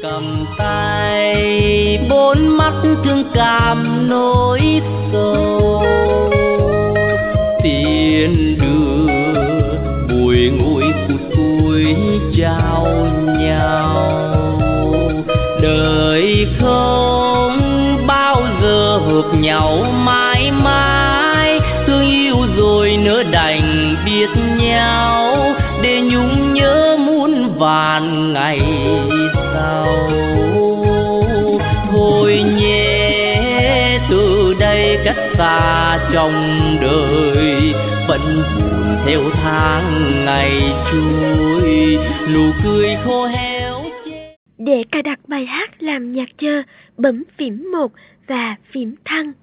cầm tay bốn mắt thương cảm nỗi sầu, tiền đưa bùi ngùi phút cuối trao nhau. Đời không bao giờ hợp nhau mãi mãi, thương yêu rồi nỡ đành biết nhau, để nhung nhớ muôn vàn ngày sau. Thôi nhé từ đây cách xa trong đời, vẫn buồn theo tháng ngày trôi, nụ cười khô héo. Để cài đặt bài hát làm nhạc chờ, bấm phím 1 và phím thăng.